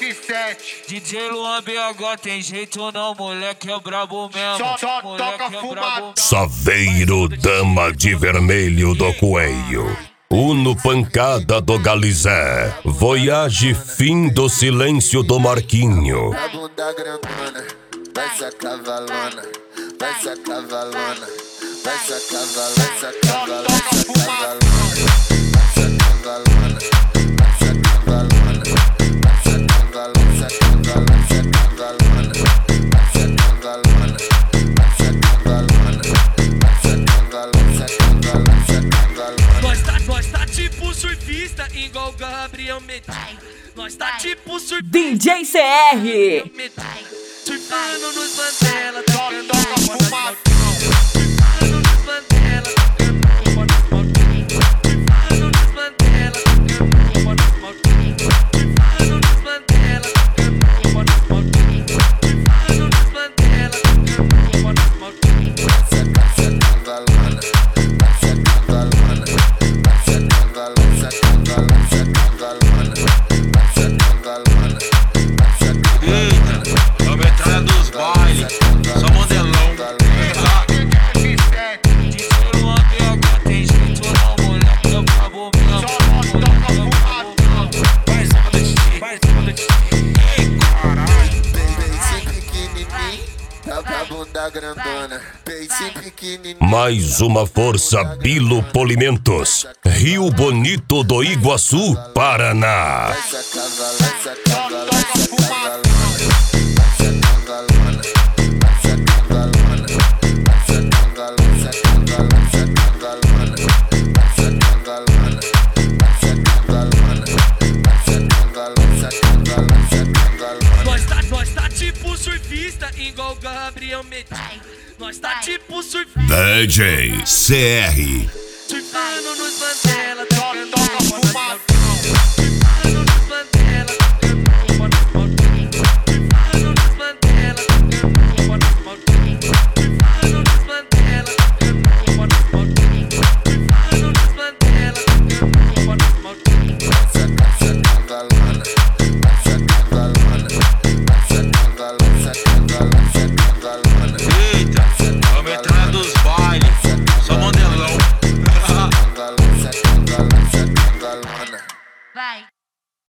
F7. DJ Luan BH tem jeito não, moleque é brabo mesmo. Só Moleque toca é fumado. brabo. Saveiro, dama de vermelho do coelho. Uno pancada do Galizé. Voyage, fim do silêncio do Marquinho. A bunda grandona, vai sacar valona, vai sacar valona, vai sacar valona, vai sacar valona, vai sacar valona, vai sacar valona, vai sacar valona, vai sacar valona, vai sacar valona, vai sacar valona, vai sacar valona, vai sacar valona, vai sacar valona, vai sacar valona. Nós tá tipo surfista, igual Gabriel Medina. Nós tá tipo surfista, DJ CR. surfando nos Mandela, Só toca fumado. surfando nos Mandela, surfando nos Mandela, surfando nos Mandela, A metralha dos bailes, só modelão. DJ Luan BH tem jeito não, moleque é brabo mesmo. Só toca fumado. Vai foda, ei, caralho. Peitinho pequenininho, tá com a bunda grandona. Peitinho pequenininho. Mais uma força Bilo Polimentos. Rio Bonito do Iguaçu, Paraná. Vai sacar valona, vai sacar valona, vai sacar valona, vai sacar valona, vai sacar valona, vai sacar valona, vai sacar valona, vai sacar valona, vai sacar valona, vai sacar valona, vai sacar valona, vai sacar valona, vai sacar valona. Nós tá tipo surfista, igual Gabriel Medina. Nós tá tipo surfista, DJ CR. surfando nos Mandela.